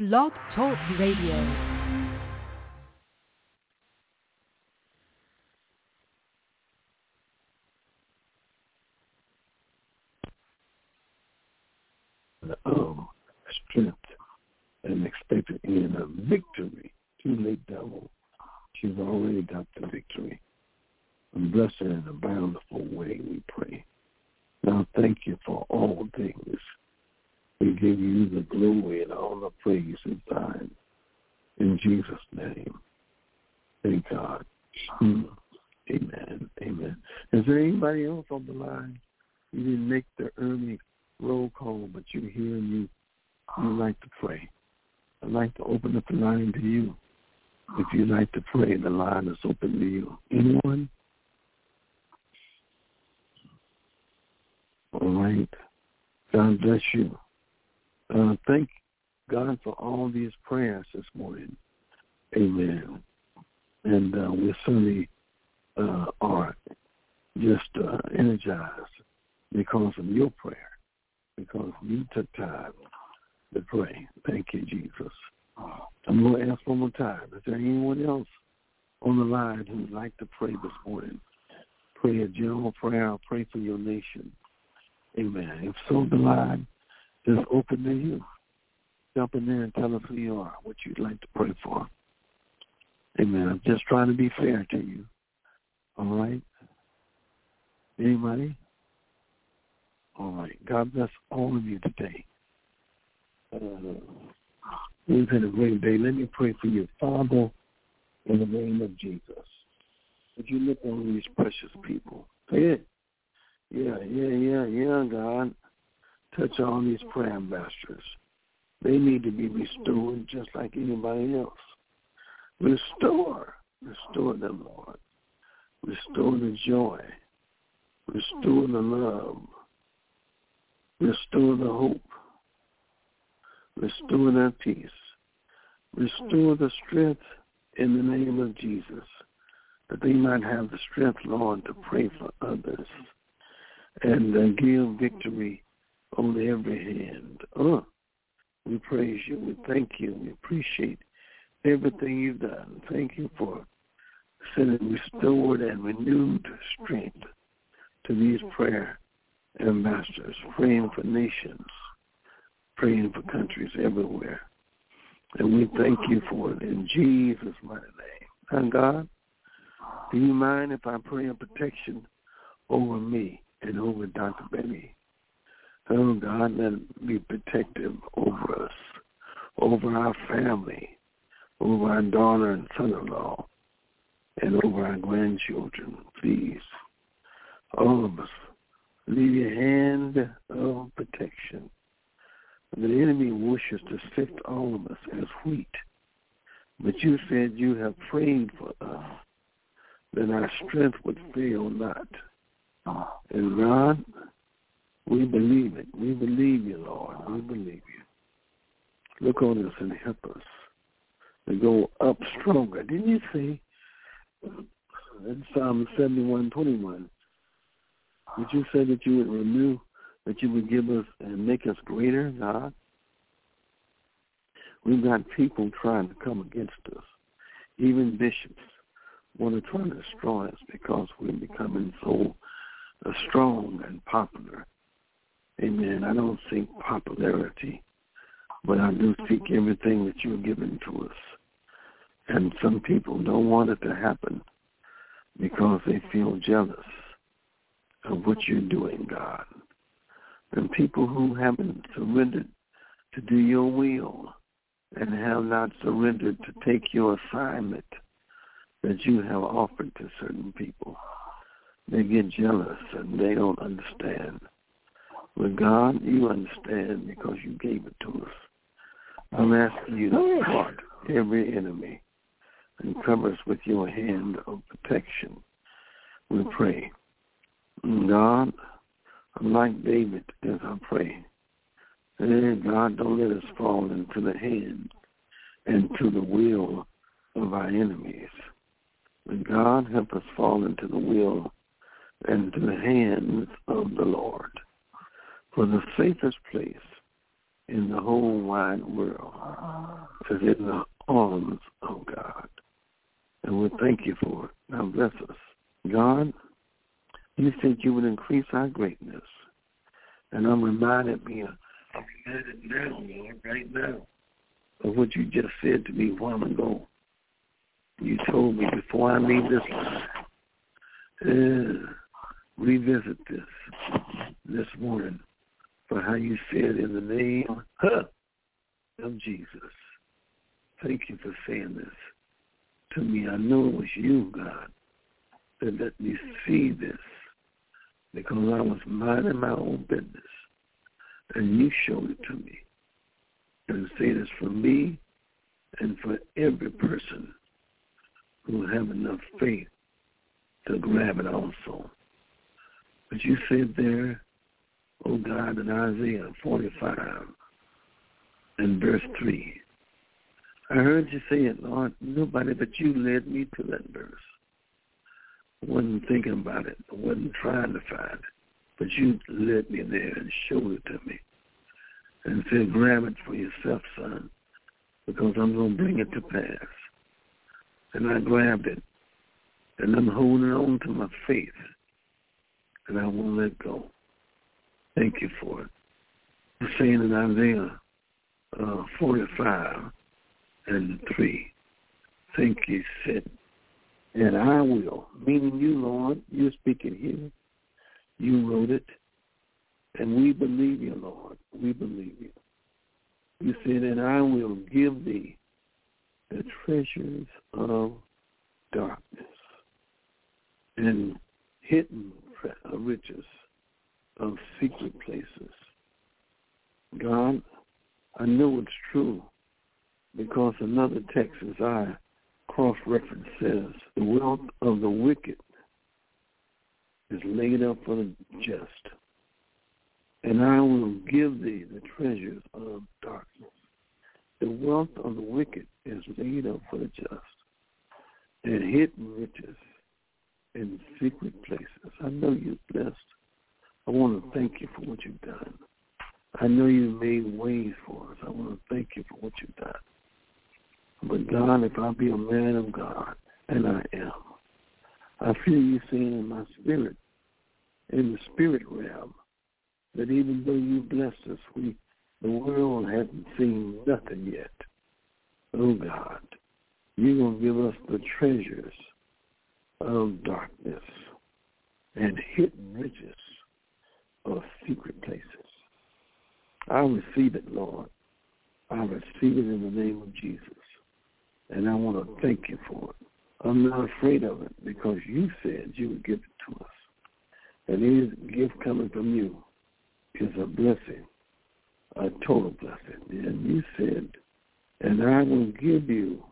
Blog Talk Radio. Strength and expected end of victory. Too late, devil. She's already got the victory. And blessed in a bountiful way, we pray. Now thank you for all things. We give you the glory and all the praise and thine. In Jesus' name. Thank God. Amen. Amen. Is there anybody else on the line? You didn't make the early roll call, but you're here and you like to pray. I'd like to open up the line to you. If you'd like to pray, the line is open to you. Anyone? All right. God bless you. Thank God for all these prayers this morning. Amen. And we certainly are just energized because of your prayer, because you took time to pray. Thank you, Jesus. I'm going to ask one more time. Is there anyone else on the line who would like to pray this morning? Pray a general prayer or pray for your nation. Amen. If so, the line is open to you. Jump in there and tell us who you are, what you'd like to pray for. Amen. I'm just trying to be fair to you. All right? Anybody? All right. God bless all of you today. We've had a great day. Let me pray for you. Father, in the name of Jesus, would you look on these precious people? Say it. Yeah, God. Touch all these prayer ambassadors. They need to be restored just like anybody else. Restore them, Lord. Restore the joy. Restore the love. Restore the hope. Restore their peace. Restore the strength in the name of Jesus, that they might have the strength, Lord, to pray for others and give victory on every hand. We praise you. We thank you. We appreciate everything you've done. Thank you for sending restored and renewed strength to these prayer ambassadors, praying for nations, praying for countries everywhere. And we thank you for it in Jesus' mighty name. And God, do you mind if I pray a protection over me and over Dr. Betty? Oh, God, let it be protective over us, over our family, over our daughter and son-in-law, and over our grandchildren, please. All of us, leave your hand of protection. The enemy wishes to sift all of us as wheat. But you said you have prayed for us, that our strength would fail not. And God, we believe it. We believe you, Lord. We believe you. Look on us and help us to go up stronger. Didn't you say in Psalm 71:21, did you say that you would renew, that you would give us and make us greater, God? We've got people trying to come against us. Even bishops want to try to destroy us because we're becoming so strong and popular. Amen. I don't seek popularity, but I do seek everything that you're giving to us. And some people don't want it to happen because they feel jealous of what you're doing, God. And people who haven't surrendered to do your will and have not surrendered to take your assignment that you have offered to certain people, they get jealous and they don't understand. But God, you understand because you gave it to us. I'm asking you to thwart every enemy and cover us with your hand of protection. We pray. God, like David, as I pray, and God, don't let us fall into the hand and to the will of our enemies. But God, help us fall into the will and to the hands of the Lord. For the safest place in the whole wide world is in the arms of God. And we thank you for it. Now bless us. God, you said you would increase our greatness. And I'm reminded now, Lord, right now, of what you just said to me a while ago. You told me before I leave this line, revisit this morning, for how you said in the name of Jesus. Thank you for saying this to me. I know it was you, God, that let me see this, because I was minding my own business, and you showed it to me. And say this for me and for every person who have enough faith to grab it also. But you said there, oh God, in Isaiah 45 and verse 3, I heard you say it, Lord, nobody but you led me to that verse. I wasn't thinking about it. I wasn't trying to find it. But you led me there and showed it to me. And said, grab it for yourself, son, because I'm going to bring it to pass. And I grabbed it. And I'm holding on to my faith. And I won't let go. Thank you for it. I'm saying in Isaiah 45 and 3, thank you, said, and I will, meaning you, Lord, you're speaking here. You wrote it, and we believe you, Lord. We believe you. You said, and I will give thee the treasures of darkness and hidden riches of secret places. God, I know it's true, because another text, as I cross-reference, says, the wealth of the wicked is laid up for the just, and I will give thee the treasures of darkness. The wealth of the wicked is laid up for the just, and hidden riches in secret places. I know you're blessed. I want to thank you for what you've done. I know you made ways for us. I want to thank you for what you've done. But God, if I be a man of God, and I am, I feel you saying in my spirit, in the spirit realm, that even though you blessed us, the world hasn't seen nothing yet. Oh God, you're going to give us the treasures of darkness and hidden riches of secret places. I receive it, Lord. I receive it in the name of Jesus. And I want to thank you for it. I'm not afraid of it, because you said you would give it to us. And any gift coming from you is a blessing, a total blessing. And you said, and I will give you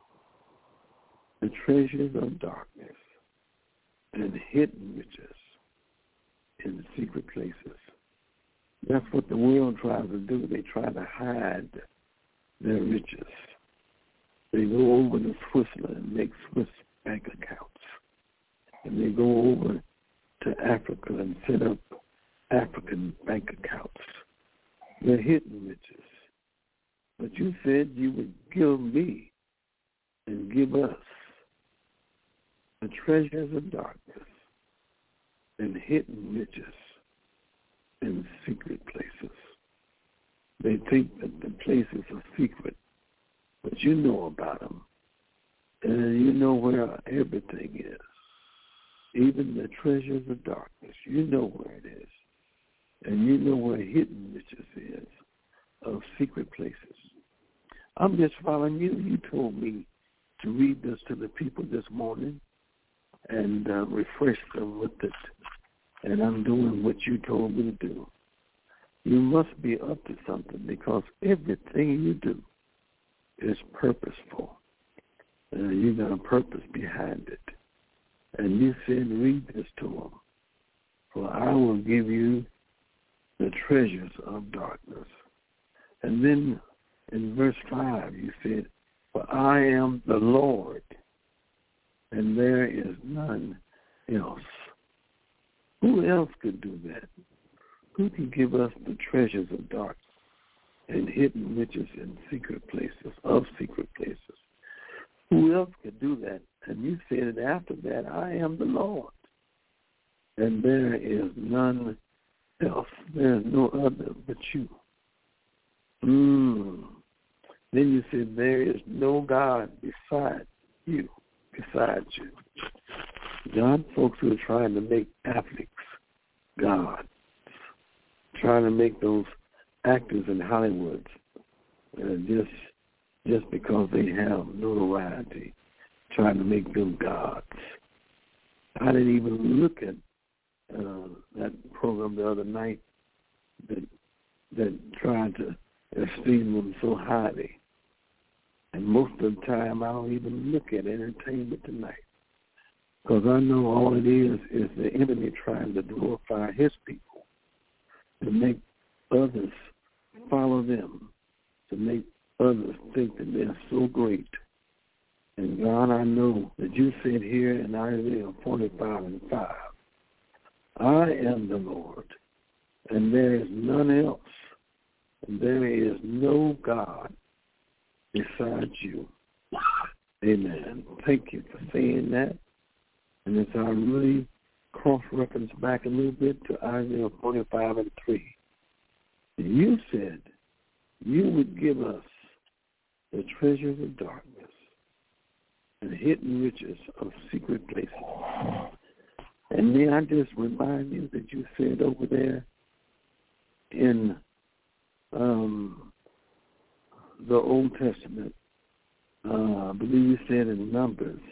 the treasures of darkness and hidden riches in secret places. That's what the world tries to do. They try to hide their riches. They go over to Switzerland and make Swiss bank accounts. And they go over to Africa and set up African bank accounts. They're hidden riches. But you said you would give me and give us the treasures of darkness and hidden riches in secret places. They think that the places are secret, but you know about them, and you know where everything is. Even the treasures of darkness, you know where it is, and you know where hidden riches is of secret places. I'm just following you. You told me to read this to the people this morning and refresh them with it, and I'm doing what you told me to do. You must be up to something, because everything you do is purposeful. You got a purpose behind it. And you said, read this to them, for I will give you the treasures of darkness. And then in verse 5, you said, for I am the Lord, and there is none else. Who else could do that? Who can give us the treasures of darkness and hidden riches in secret places, of secret places. Who else could do that? And you said it after that, I am the Lord. And there is none else. There is no other but you. Then you said there is no God beside you. God, folks who are trying to make athletes gods, trying to make those actors in Hollywood just because they have notoriety, trying to make them gods. I didn't even look at that program the other night that tried to esteem them so highly. And most of the time, I don't even look at entertainment tonight, because I know all it is the enemy trying to glorify his people, to make others follow them, to make others think that they're so great. And God, I know that you said here in Isaiah 45:5, I am the Lord, and there is none else, and there is no God besides you. Amen. Thank you for saying that. And as I really cross-reference back a little bit to Isaiah 45:3, you said you would give us the treasures of darkness and hidden riches of secret places. And may I just remind you that you said over there in the Old Testament, I believe you said in Numbers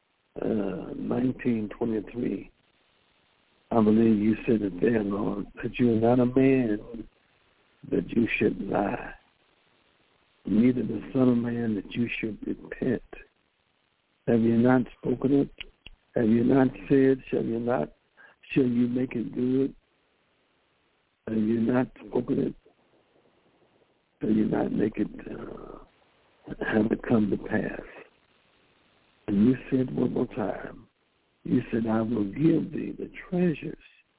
19:23, I believe you said it there, Lord, that you are not a man that you should lie, neither the Son of Man that you should repent. Have you not spoken it? Have you not said, shall you make it good? Have you not spoken it? Shall you not make it, have it come to pass? And you said one more time, you said, I will give thee the treasures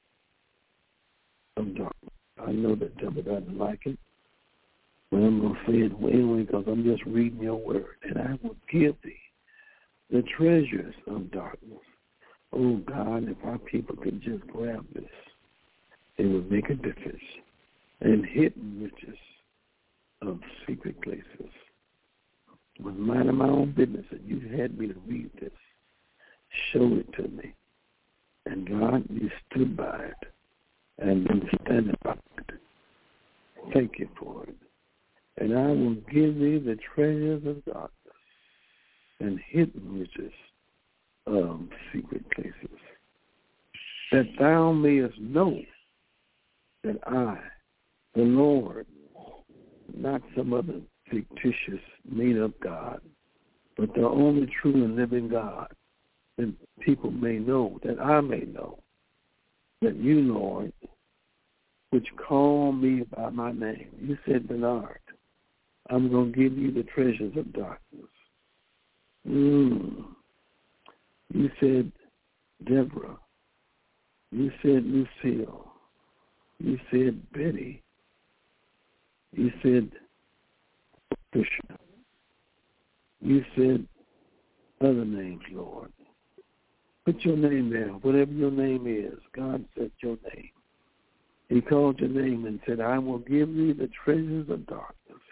of darkness. I know the devil doesn't like it, but I'm going to say it anyway because I'm just reading your word. And I will give thee the treasures of darkness. Oh, God, if our people could just grab this, it would make a difference. And hidden riches of secret places. I was minding my own business, and you had me to read this. Show it to me. And God, you stood by it and been standing by it. Thank you for it. And I will give thee the treasures of darkness and hidden riches of secret places, that thou mayest know that I, the Lord, not some other fictitious, made-up God, but the only true and living God, that people may know, that I may know, that you, Lord, which call me by my name. You said, Bernard, I'm going to give you the treasures of darkness. You said, Deborah. You said, Lucille. You said, Betty. You said, Patricia. You said other names, Lord. Put your name there. Whatever your name is, God said your name. He called your name and said, I will give you the treasures of darkness.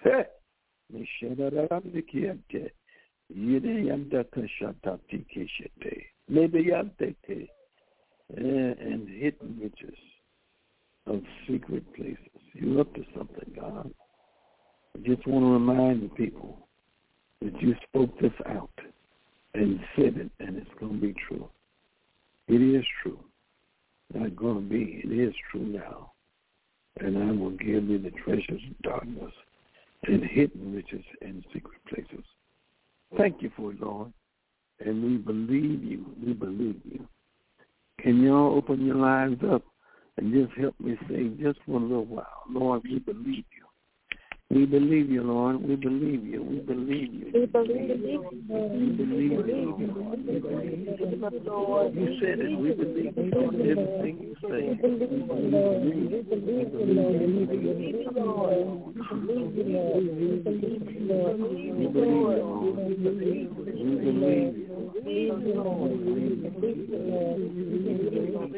And hidden riches of secret places. You're up to something, God. I just want to remind the people that you spoke this out and said it, and it's going to be true. It is true. Not going to be. It is true now. And I will give you the treasures of darkness and hidden riches in secret places. Thank you for it, Lord. And we believe you. We believe you. Can y'all open your lives up and just help me say just for a little while, Lord, we believe you. We believe you, Lord. We believe you. We believe you. We believe you. We believe you, Lord. You said it. We believe you, Lord. Everything you say. We believe you, Lord. We believe you, Lord. We believe you, Lord. We believe you, Lord. We believe you, Lord. We believe you, Lord. We believe you, Lord. We believe you, Lord. We believe you, Lord. We believe you, Lord. We believe you, Lord.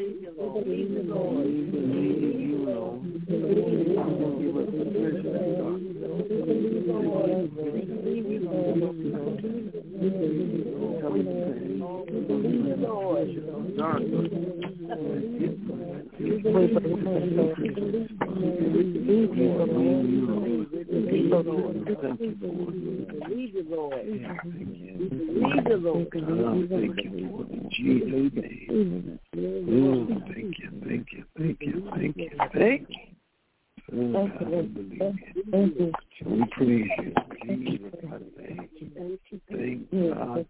We praise you. Thank God.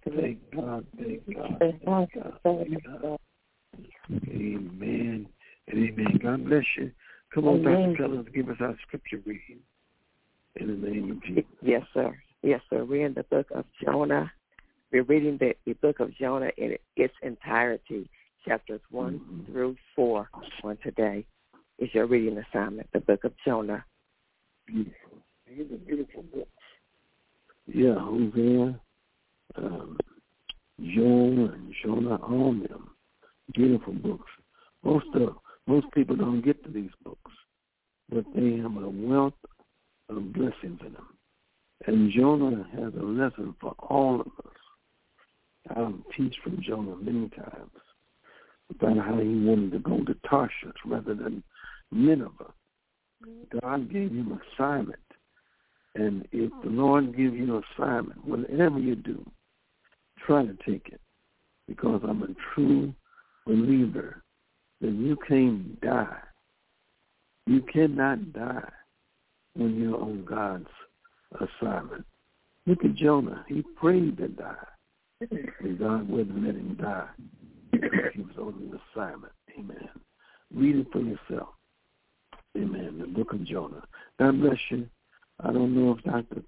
Amen and amen. God bless you. Come on, Dr. Keller, give us our scripture reading in the name of Jesus. Yes, sir. Yes, sir. We're in the book of Jonah. We're reading the book of Jonah in its entirety, chapters 1 through 4 on today. Is your reading assignment, the book of Jonah. Beautiful. It's a beautiful book. Yeah, Hosea, Jonah, all of them. Beautiful books. Most people don't get to these books, but they have a wealth of blessings in them. And Jonah has a lesson for all of us. I've teach from Jonah many times about how he wanted to go to Tarshish rather than Nineveh. God gave him an assignment. And if the Lord gives you an assignment, whatever you do, try to take it. Because I'm a true believer that you can't die. You cannot die when you're on God's assignment. Look at Jonah. He prayed to die. And God wouldn't let him die because he was on an assignment. Amen. Read it for yourself. Amen. The book of Jonah. God bless you. I don't know if Dr.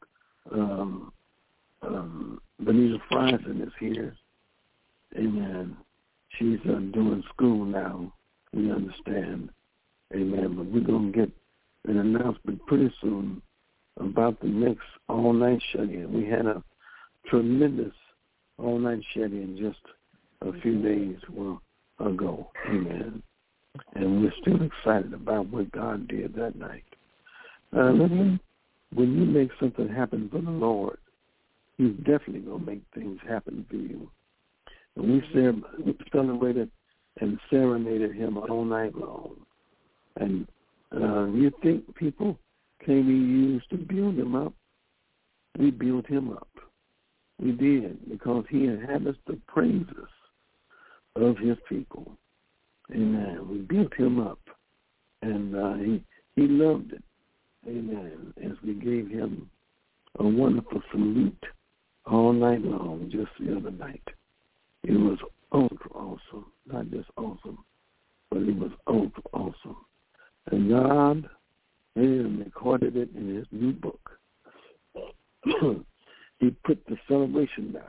Benita Frison is here. Amen. She's doing school now. We understand. Amen. But we're going to get an announcement pretty soon about the next all-night shut-in. We had a tremendous all-night shut-in just a few days ago. Amen. And we're still excited about what God did that night. Listen, when you make something happen for the Lord, He's definitely going to make things happen for you. And we celebrated and serenaded Him all night long. And you think people can be used to build Him up? We built Him up. We did, because He inhabits the praises of His people. Amen. We built Him up, and he loved it. Amen. As we gave Him a wonderful salute all night long, just the other night. It was ultra awesome. Not just awesome, but it was ultra awesome. And God recorded it in His new book. He put the celebration down.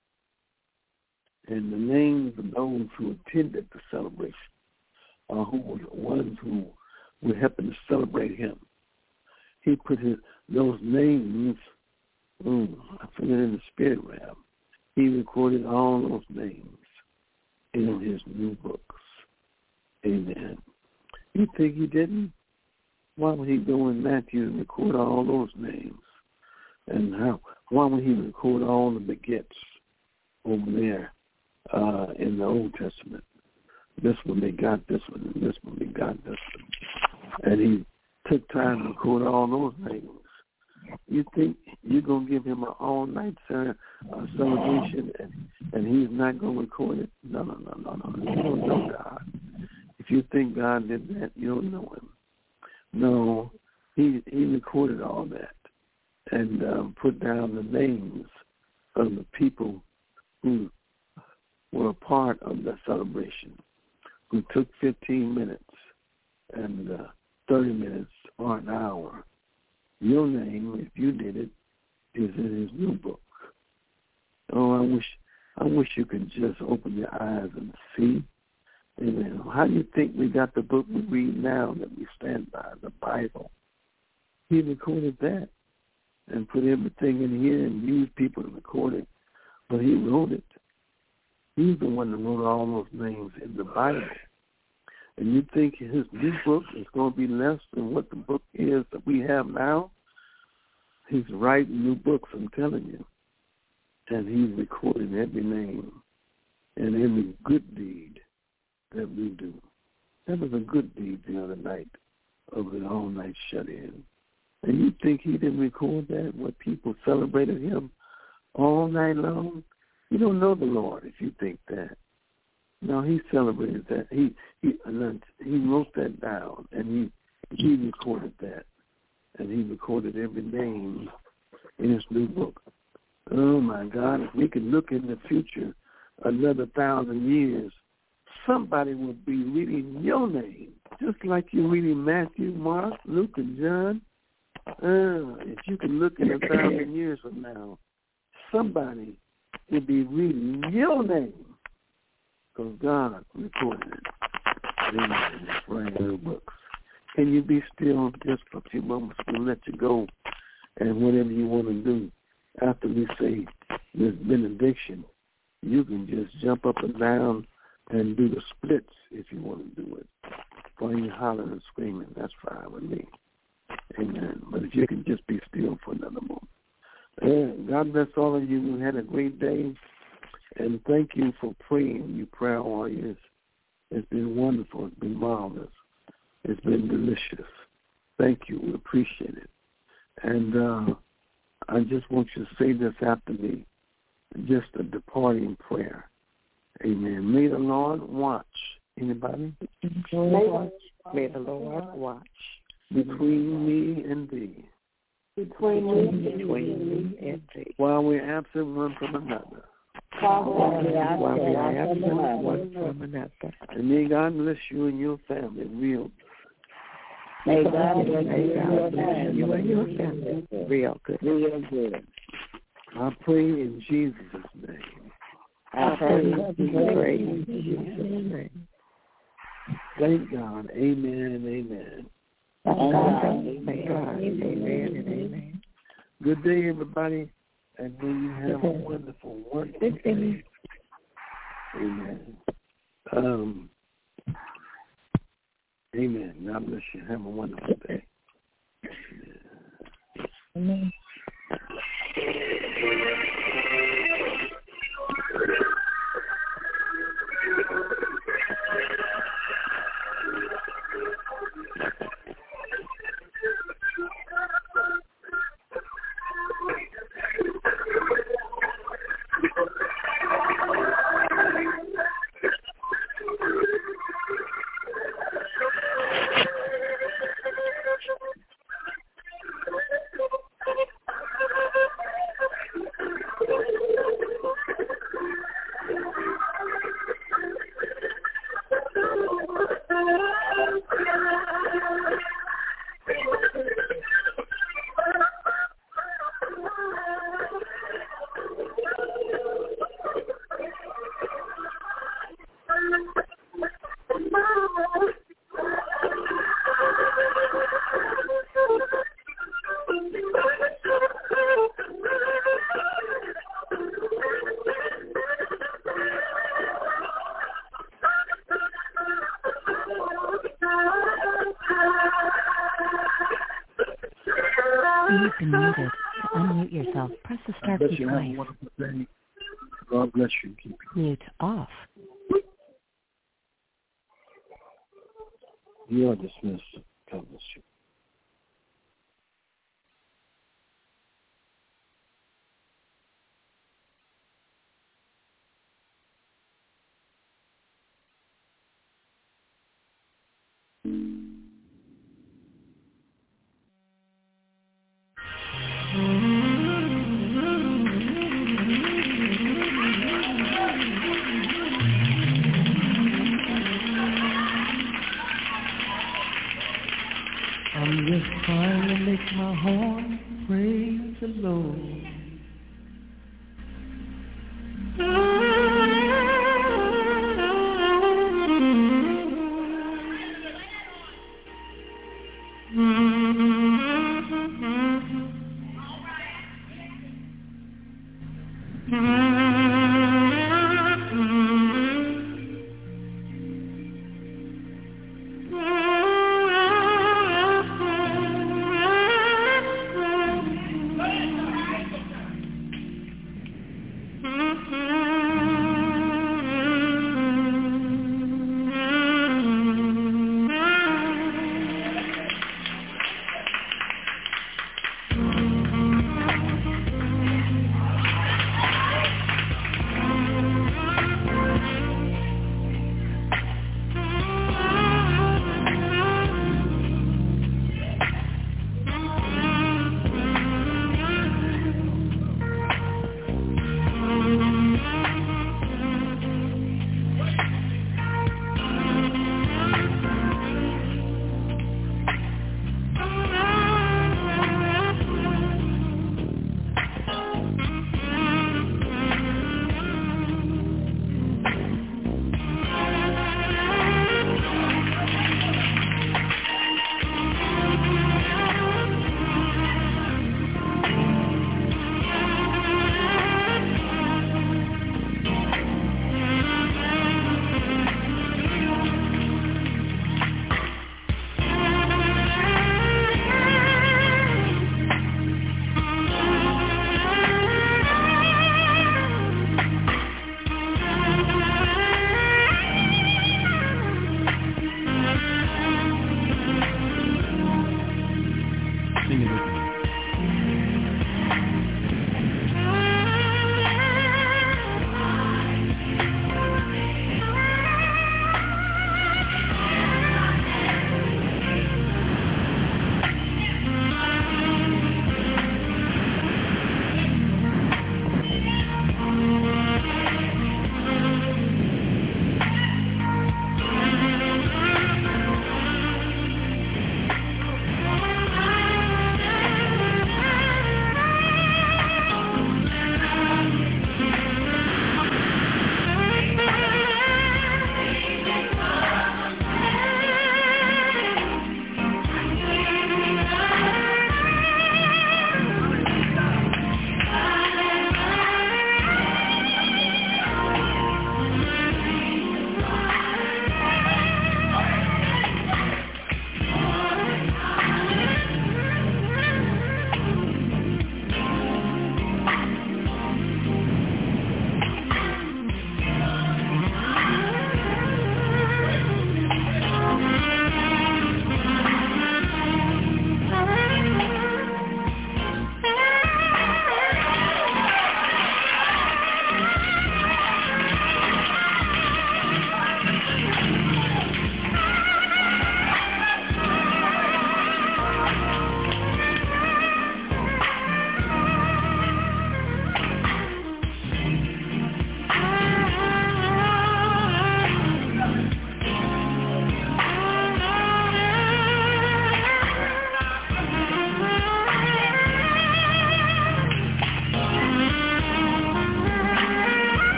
And the names of those who attended the celebration, or who were the ones who were helping to celebrate Him. He put those names, I forget, in the spirit realm. He recorded all those names in His new books. Amen. You think He didn't? Why would He go in Matthew and record all those names? And why would He record all the begets over there in the Old Testament? This one they got this one, and this one they got this one. And He took time to record all those names. You think you're going to give Him an all-night celebration and He's not going to record it? No. You don't know God. If you think God did that, you don't know Him. No, He recorded all that and put down the names of the people who were a part of the celebration, who took 15 minutes and 30 minutes or an hour Your name, if you did it, is in his new book. Oh, I wish you could just open your eyes and see. Amen. How do you think we got the book we read now that we stand by, the Bible? He recorded that and put everything in here and used people to record it. But he wrote it. He's the one that wrote all those names in the Bible. And you think his new book is going to be less than what the book is that we have now? He's writing new books, I'm telling you. And he's recording every name and every good deed that we do. That was a good deed the other night of the all-night shut-in. And you think he didn't record that, what people celebrated him all night long? You don't know the Lord if you think that. No, he celebrated that. He wrote that down, and he recorded that. And he recorded every name in his new book. Oh, my God, if we can look in the future another 1,000 years, somebody will be reading your name, just like you're reading Matthew, Mark, Luke, and John. If you can look in 1,000 years from now, somebody will be reading your name because God recorded it in his brand new books. Can you be still just for a few moments? We'll let you go and whatever you want to do. After we say this benediction, you can just jump up and down and do the splits if you want to do it. While you're hollering and screaming, that's fine with me. Amen. But if you can just be still for another moment. God bless all of you who had a great day. And thank you for praying, you prayer warriors. It's been wonderful. It's been marvelous. It's been delicious. Thank you. We appreciate it. And I just want you to say this after me, just a departing prayer. Amen. May the Lord watch. Anybody? May the Lord watch between me and thee. Between me and thee. While we're absent one from another. While we are absent one from another. And may God bless you and your family real. May God bless you and your family real good. Real good. I pray in Jesus' name. I pray in Jesus' name. Thank God. Amen and amen. Thank God. Amen and amen. Good day, everybody, and may you have a wonderful, wonderful day. Amen. Amen. God bless you. Have a wonderful day. Amen. You've been muted. To unmute yourself, press the star key twice. God bless you. Keep you. Mute off. You are dismissed. God bless you. Mm-hmm.